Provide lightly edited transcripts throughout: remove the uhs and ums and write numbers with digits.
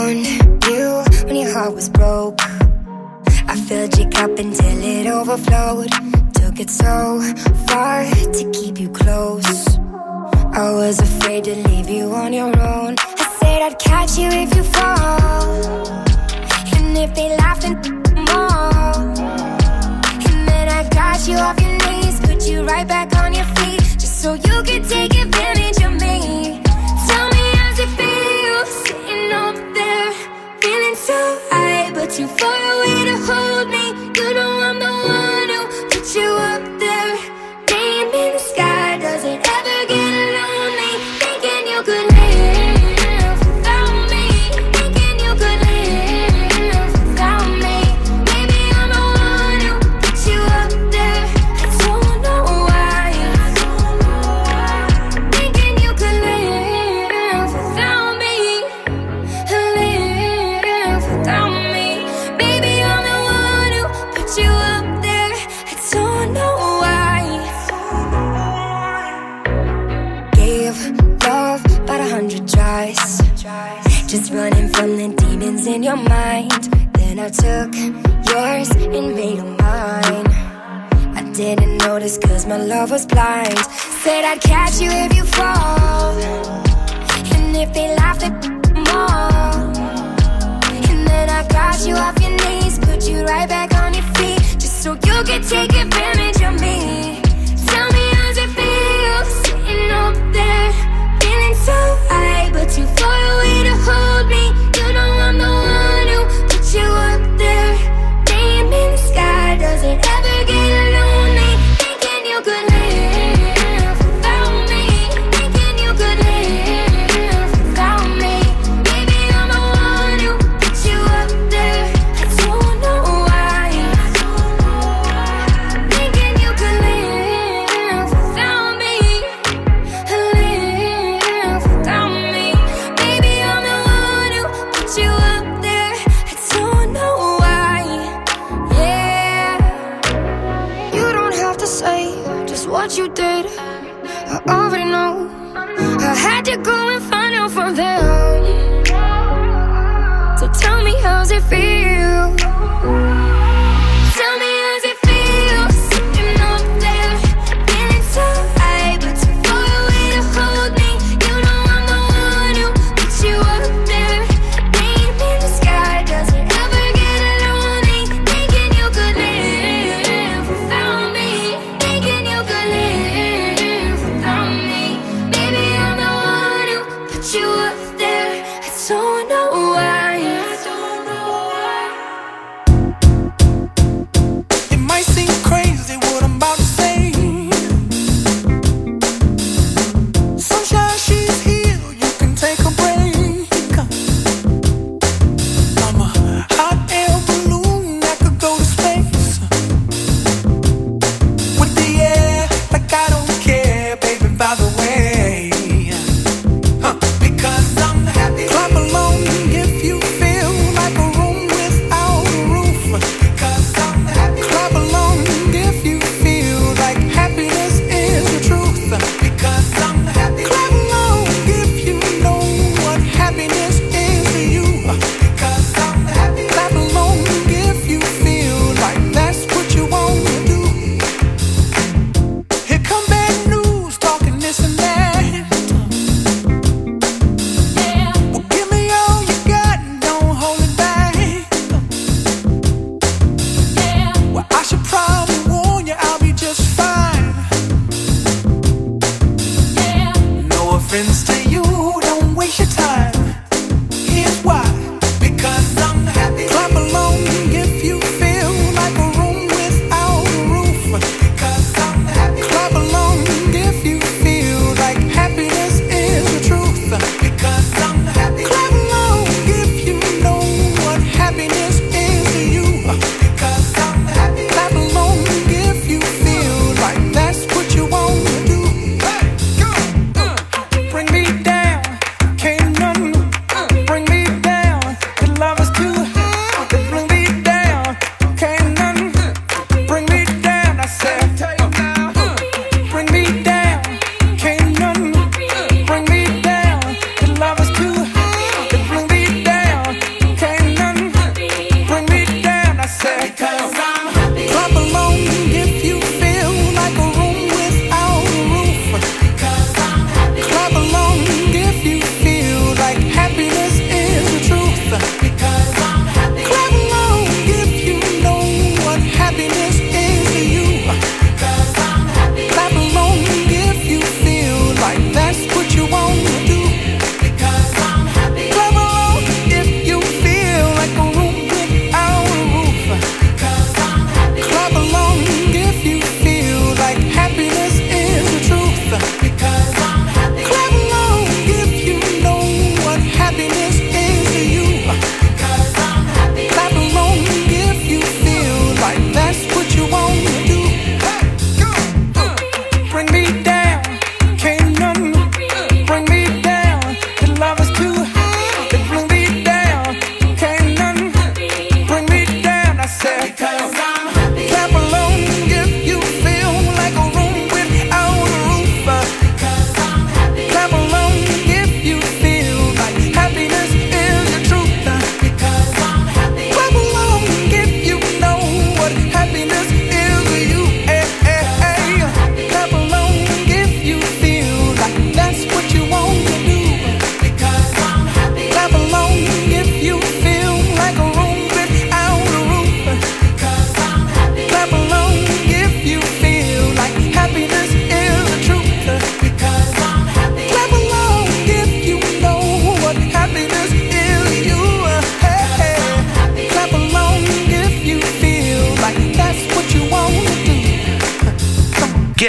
found you when your heart was broke. I filled your cup until it overflowed. Took it so far to keep you close. I was afraid to leave you on your own. I said I'd catch you if you fall, and if they laughed and more. And then I got you off your knees, put you right back on your feet, just so you could take advantage of me. Tell me how's it feel, sitting over there, feeling so high, but too far away to hold me. You know I'm the one who put you up there. Name in the sky, does it ever get lonely? Thinking you could live without me, thinking you could live without me. Maybe I'm the one who put you up there. I don't know why. Thinking you could live without me, live without me. Baby, I'm the one who put you up there. I don't know why. Gave love about 100 tries, just running from the demons in your mind. Then I took yours and made them mine. I didn't notice cause my love was blind. Said I'd catch you if you fall, and if they laughed at more. And then I got you off your knees, put you right back on your feet, just so you could take advantage of me. Tell me how's it feel, sitting up there, feeling so high, but too far away to hold me. You know I'm the one who put you up there. Name in the sky, does it ever get lonely? Thinking you could live without me, thinking you could live without me. Maybe I'm the one who put you up there. I don't know why. Thinking you could live without me, live without me. Baby, I'm the one who put you up there. I don't know why. Yeah, you don't have to say just what you did. I already know. I had to go and find out from them. So tell me how's it feel. Tell me how's it feel, sitting up there, feeling so high, but too far away to hold me. You know I'm the one who put you up there. Name in the sky, does it ever get lonely? Thinking you could live without me, thinking you could live without me. Baby, I'm the one who put you up there. I don't know why. It might seem crazy what I'm about to say. Sunshine, she's here, you can take a break. I'm a hot air balloon that could go to space. With the air, like I don't care, baby, by the way. Because I'm happy. Clap along if you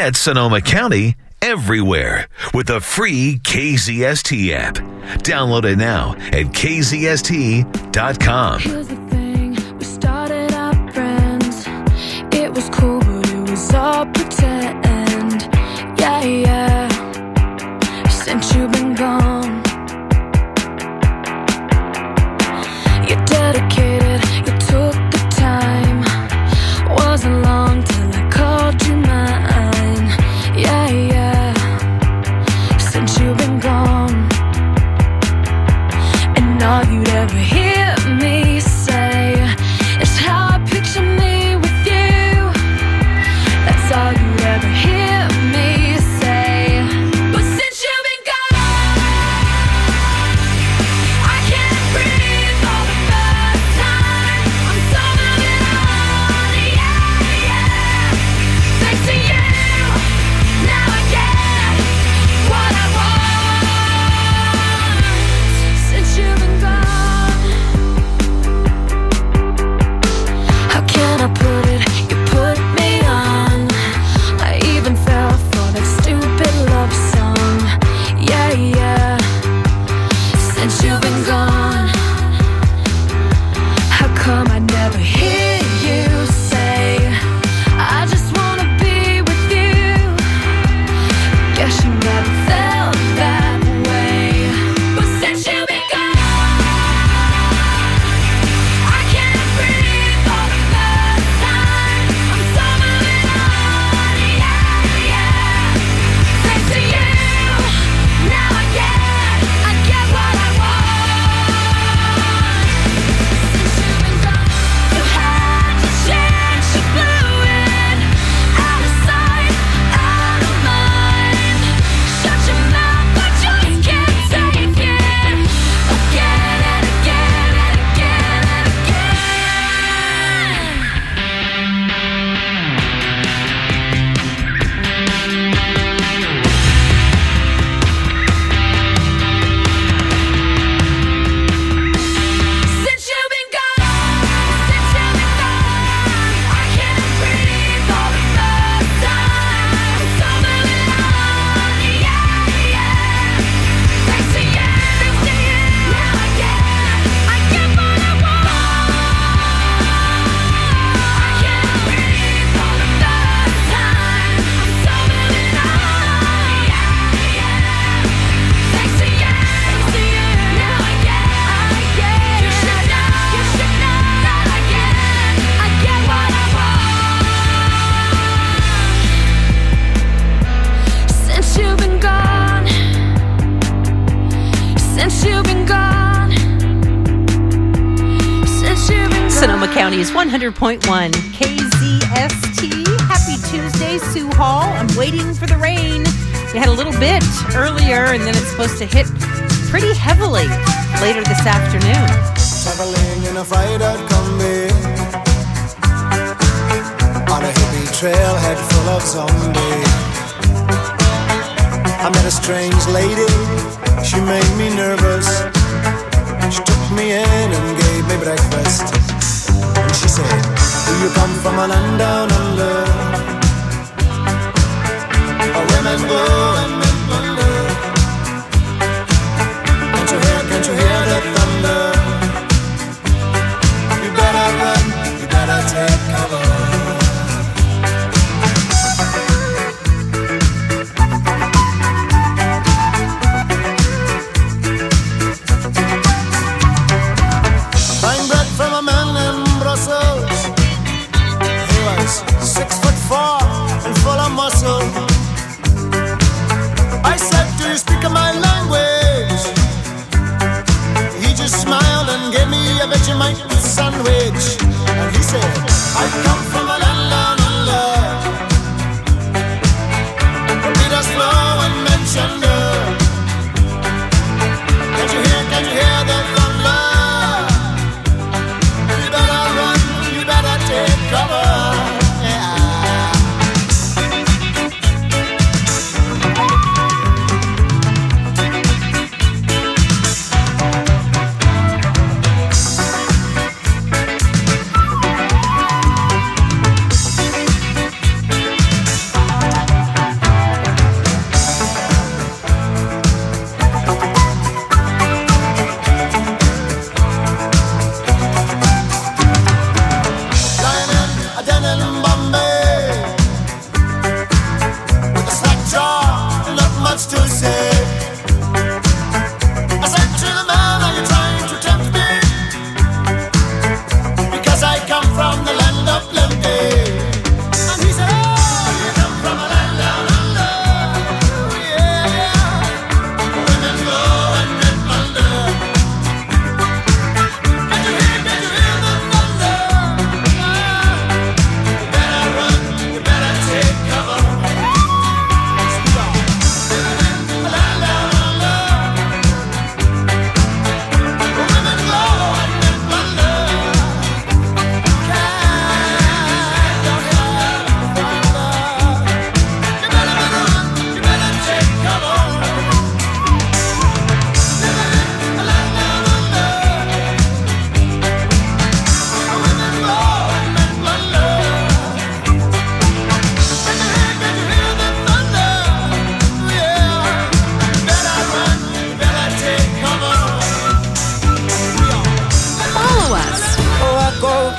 Get Sonoma County everywhere with the free KZST app. Download it now at kzst.com. Here's the thing, we started out friends. It was cool, but it was all pretend. Yeah, yeah. Since you've been gone, you're dedicated, you took the time. Wasn't long till I called you mine. Yeah, yeah. Since you've been gone, and all you'd ever hear me say is how I picture me with you. That's all you'd ever hear me say. But since you've been gone, I can't breathe for the first time. I'm so moving on, yeah, yeah. Thanks to you, now I get what I want. Since you've been gone, how can I put it? You put me on. I even fell for that stupid love song. Yeah, yeah. Since you've been gone, how come I never hear you say, I just wanna be with you? Guess you never felt that way. But since you've been gone, I can't breathe for the first time. I'm so moving on, yeah, yeah. Thanks to you, now I get what I want. Since you've been gone, you had your chance, you blew it. Out of sight, out of mind. Shut your mouth, I just can't take it. Again and again and again and since you've been gone, I can't breathe for the first time. I'm so moving on, yeah, yeah. Thanks to you, now I get what I want. I can't breathe for the first time. I'm so moving on, yeah, yeah. Thanks to you, now I get. You should know that I get what I want. Since you've been gone, since you've been gone, since you've been gone. Sonoma County is 100.1 KZST. Happy Tuesday, Sioux Hall. I'm waiting for the rain. We had a little bit earlier, and then it's supposed to hit pretty heavily later this afternoon. Traveling in a fried-out Kombi on a hippie trailhead full of zombies. I met a strange lady, she made me nervous. She took me in and gave me breakfast. And she said, do you come from a land down under, where women go and men wonder? Can't you hear the thunder? You better run, you better take cover. Buying bread from a man in Brussels. He was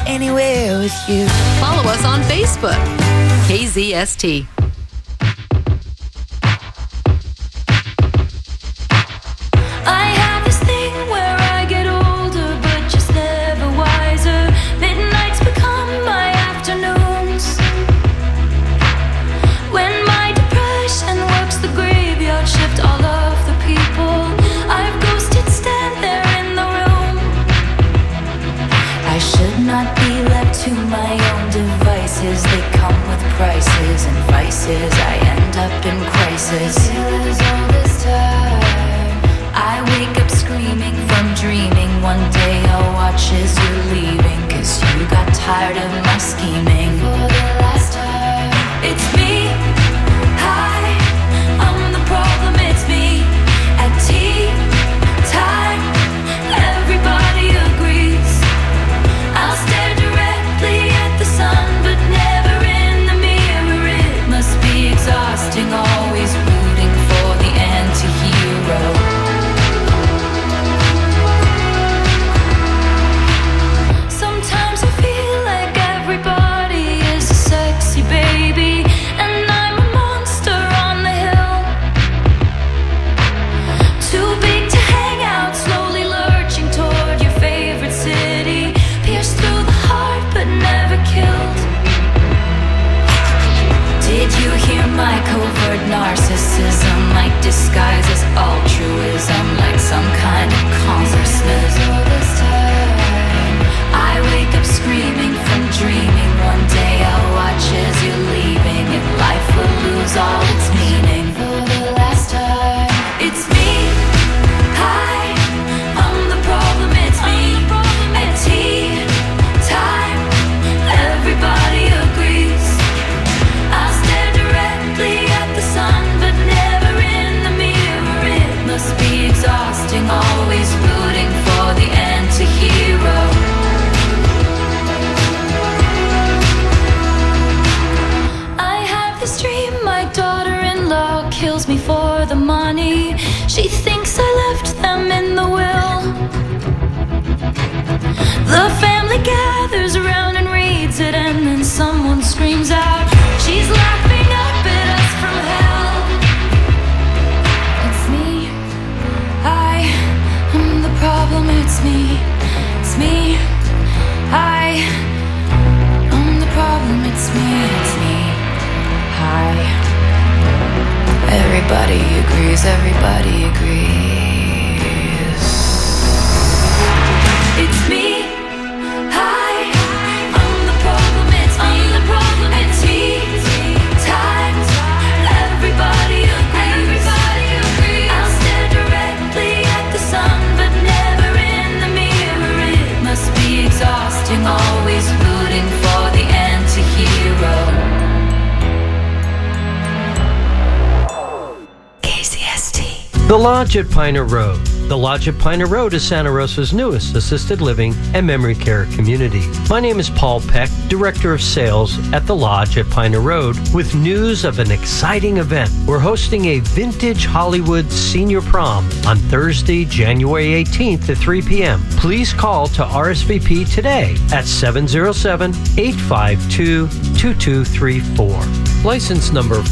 anywhere with you. Follow us on Facebook. KZST. I have this thing where I get older, but just never wiser. Midnights become my afternoons. When my depression works the graveyard shift, all of the people I've ghosted stand there in the room. I should not be left to my own devices. They come with prices and vices. I end up in crisis. Still is all this time. I wake up screaming from dreaming. One day I'll watch as you're leaving, 'cause you got tired of my scheming. For the last time, it's me. Hi, I'm the problem, it's me. At tea time, everybody agrees. I'll stare directly at the sun, but never in the mirror. It must be exhausting, always rooting for the anti-hero. Sometimes I feel like everybody is a sexy baby, and I'm a monster on the hill. Too big to hang out, slowly lurching toward your favorite city. Pierced through the heart, but never killed. Did you hear my covert narcissism? Like disguise as altruism, like some kind of consciousness. All this time, I wake up screaming from dreaming. One day I'll watch as you're leaving, and life will lose all its meaning. For the last time, it's me. Hi, I'm the problem, it's me. At tea time, everybody agrees. I'll stare directly at the sun, but never in the mirror. It must be exhausting, always rooting for the anti-hero. I have this dream, my daughter-in-law kills me for the money. She thinks I left them in the will. The family gathers around and reads it, and then someone screams out, she's laughing up at us from hell. It's me. I am the problem, it's me. It's me. I am the problem, it's me. It's me. Hi. Everybody agrees, everybody agrees. It's me. Hi, I'm the problem, it's me. I'm the problem, it's tea time, everybody agrees. I'll stare directly at the sun, but never in the mirror. It must be exhausting, always rooting for the anti-hero. KZST. The Lodge at Piner Road. The Lodge at Piner Road is Santa Rosa's newest assisted living and memory care community. My name is Paul Peck, Director of Sales at The Lodge at Piner Road, with news of an exciting event. We're hosting a vintage Hollywood senior prom on Thursday, January 18th at 3 p.m. Please call to RSVP today at 707-852-2234. License number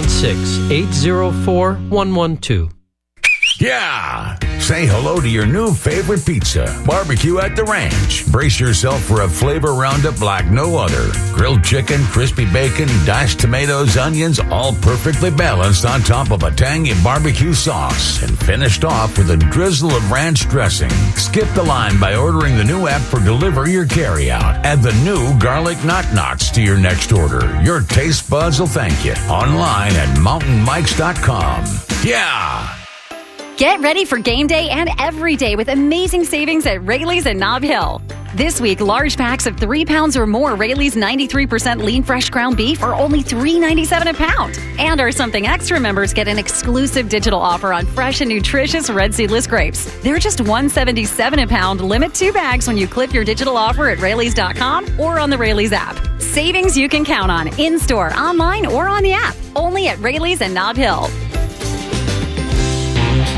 496-804-112. Yeah! Say hello to your new favorite pizza. Barbecue at the Ranch. Brace yourself for a flavor roundup like no other. Grilled chicken, crispy bacon, diced tomatoes, onions, all perfectly balanced on top of a tangy barbecue sauce. And finished off with a drizzle of ranch dressing. Skip the line by ordering the new app for delivery or carryout. Add the new garlic knock-knocks to your next order. Your taste buds will thank you. Online at mountainmikes.com. Yeah! Get ready for game day and every day with amazing savings at Rayleigh's and Nob Hill. This week, large packs of 3 pounds or more Rayleigh's 93% lean fresh ground beef are only $3.97 a pound. And our Something Extra members get an exclusive digital offer on fresh and nutritious red seedless grapes. They're just $1.77 a pound. Limit 2 bags when you clip your digital offer at Rayleigh's.com or on the Rayleigh's app. Savings you can count on in-store, online, or on the app. Only at Rayleigh's and Nob Hill.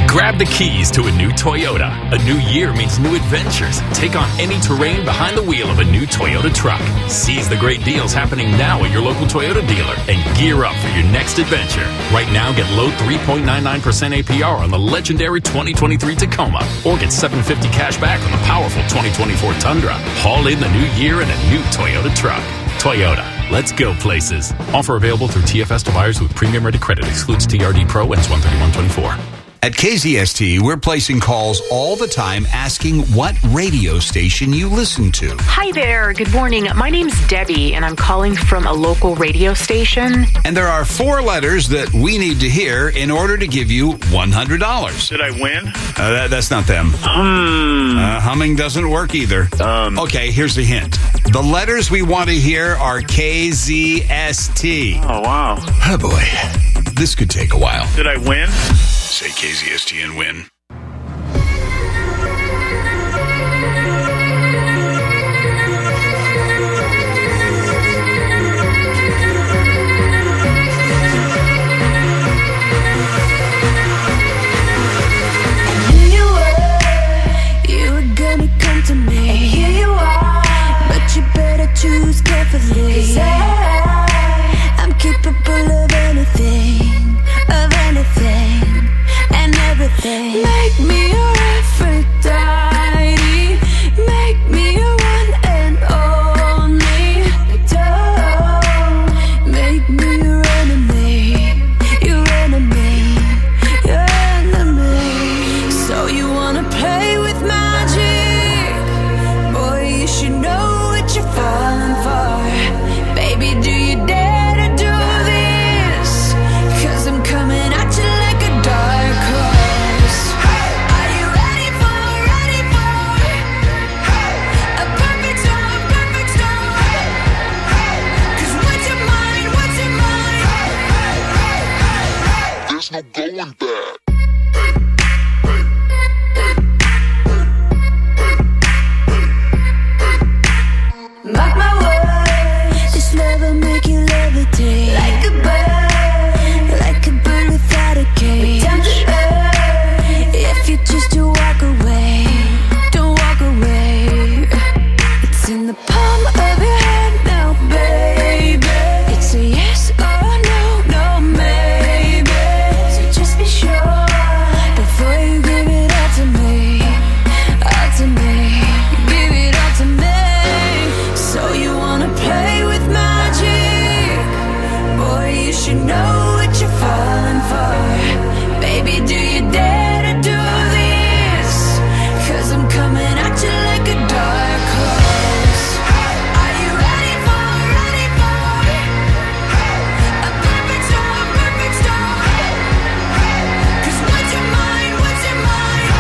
Grab the keys to a new Toyota. A new year means new adventures. Take on any terrain behind the wheel of a new Toyota truck. Seize the great deals happening now at your local Toyota dealer and gear up for your next adventure. Right now, get low 3.99% APR on the legendary 2023 Tacoma, or get $750 cash back on the powerful 2024 Tundra. Haul in the new year in a new Toyota truck. Toyota. Let's go places. Offer available through TFS to buyers with premium ready credit. Excludes TRD Pro. Ends 1/31/24. At KZST, we're placing calls all the time asking what radio station you listen to. Hi there. Good morning. My name's Debbie, and I'm calling from a local radio station. And there are 4 letters that we need to hear in order to give you $100. Did I win? That's not them. Humming doesn't work either. Okay, here's the hint. The letters we want to hear are KZST. Oh, wow. Oh, boy. This could take a while. Did I win? Say KZST and win. You were gonna come to me, and here you are. But you better choose carefully, 'cause I'm capable of anything, and everything. Make me your Aphrodite, make me your one and only. Don't make me your enemy, your enemy, your enemy. So you wanna play with magic? Boy, you should know what you're falling for. Baby, do you dare to do this? 'Cause I'm coming at you like a dark horse. Are you ready for a perfect storm, perfect storm? 'Cause what's your mind, what's your mind? There's no going back. Mark my words, this love will make you levitate like a bird without a cage. Down to earth, if you choose to walk away, don't walk away. It's in the palm of your hand now, baby. It's a yes or no, no maybe. So just be sure before you give it all to me, all to me. Give it all to me. So you wanna play with magic? Boy, you should know what you're falling for. Baby, do you dare to do this? 'Cause I'm coming at you like a dark horse. Are you ready for a perfect storm, perfect storm? 'Cause what's your mind, what's your mind?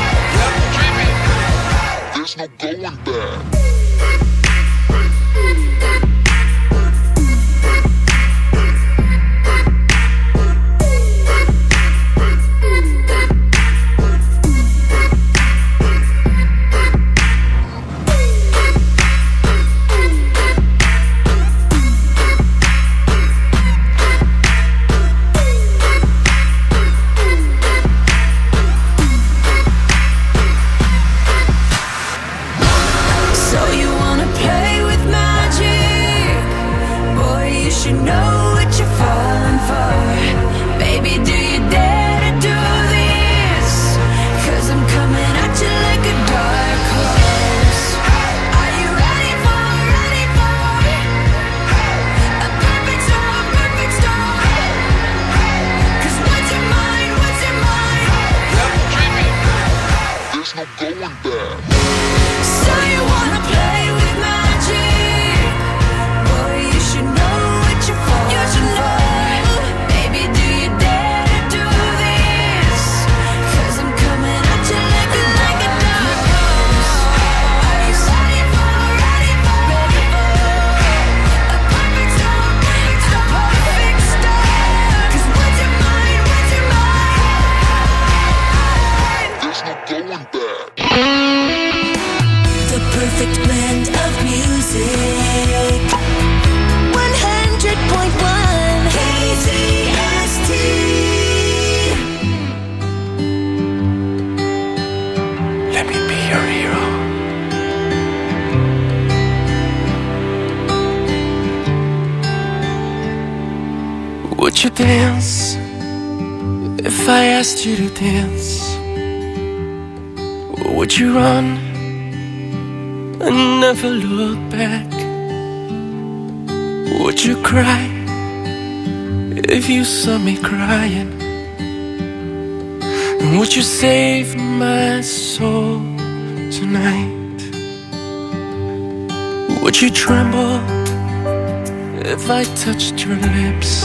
There's no going back. So you wanna play with magic? Boy, you should know what you're falling for. Baby, do you dare to do this? 'Cause I'm coming at you like a dark horse. Are you ready for a perfect storm, perfect storm? 'Cause what's your mind, what's your mind? There's no going back. So you wanna play with magic? Boy, you should know what you're falling for. Baby, do you dare to do this? 'Cause I'm coming at you like a dark horse. Are you ready for a perfect storm, a perfect storm? 'Cause what's your mind, what's your mind? There's no going back. The perfect blend of music. 100.1 KZST. your hero. Would you dance if I asked you to dance? Or would you run and never look back? Would you cry if you saw me crying? And would you save my soul tonight? Would you tremble if I touched your lips?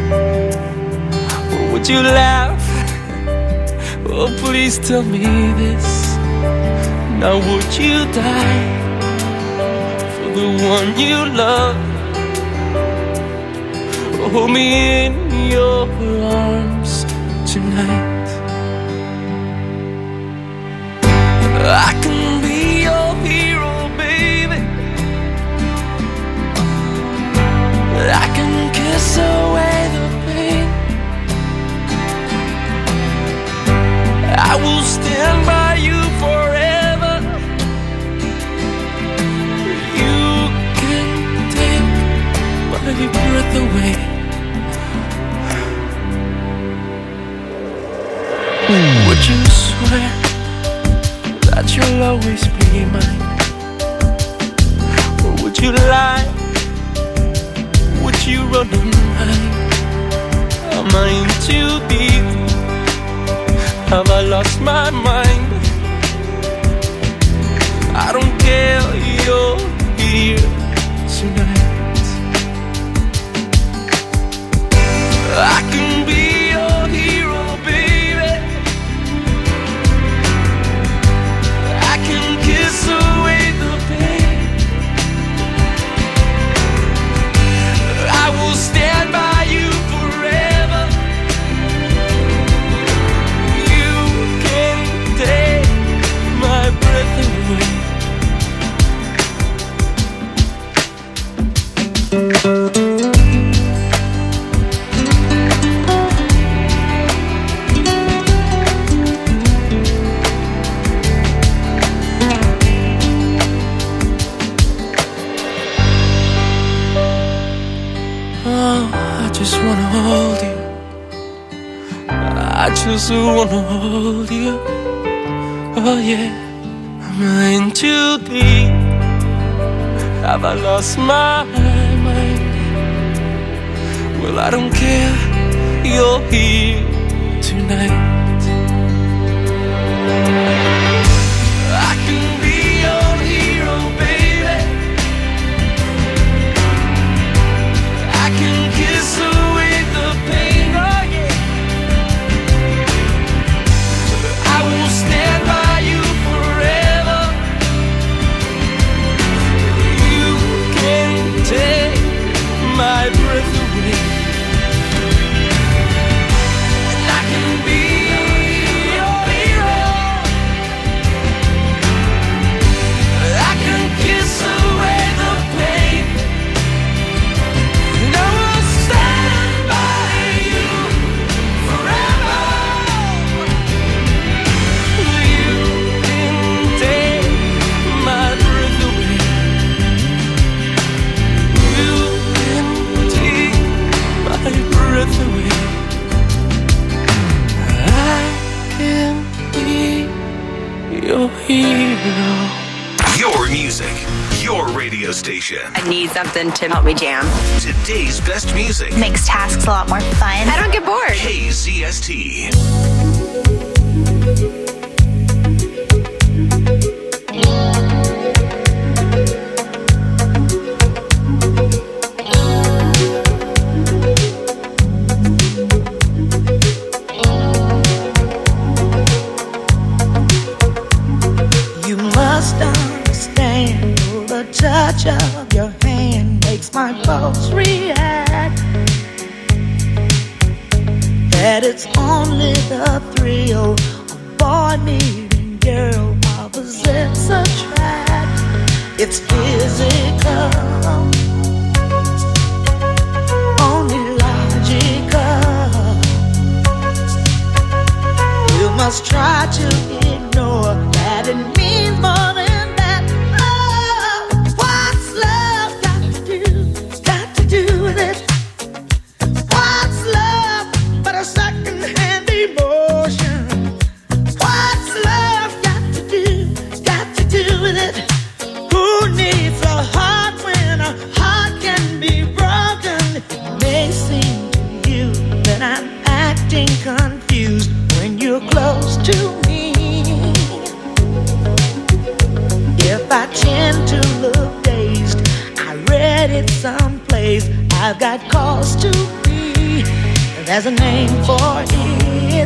Or would you laugh? Oh, please tell me this. Now would you die for the one you love? Hold me in your arms tonight. I can be your hero, baby. I can kiss away the pain. I will stand by you forever. You can take my breath away. Would you swear that you'll always be mine? Or would you lie? Would you run and hide? Am I in too deep? Have I lost my mind? I don't care, you're here tonight. I can be your hero, baby. I can kiss away the pain. I will stand by you forever. You can take my breath away. Oh, I just wanna hold you. I just wanna hold you. Oh yeah, I'm in too deep. Have I lost my mind? Well, I don't care, you're here tonight. I can be your hero, baby. I can kiss away the pain, oh yeah. I will stand by you forever. You can take my breath away. And I can be your hero. I can kiss away the pain. And I will stand by you forever. You can take my breath away. You can take my breath away. I can be your hero. Your music, your radio station. I need something to help me jam. Today's best music. Makes tasks a lot more fun. I don't get bored. KZST. You must understand, the touch of your hand makes my pulse react. That it's only the thrill of boy meeting girl, opposites attract. It's physical, only logical. You must try to ignore that it means I tend to look dazed. I read it someplace. I've got cause to be. There's a name for it.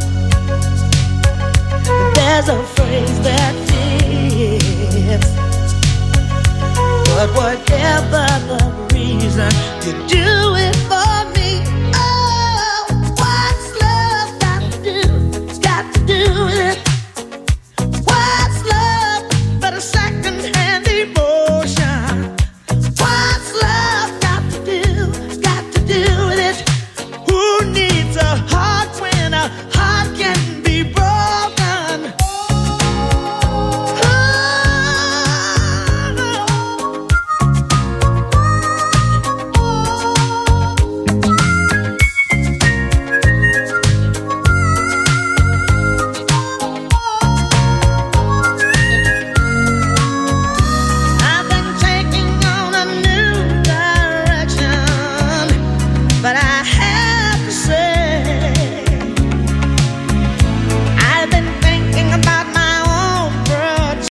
There's a phrase that fits. But whatever the reason, you do it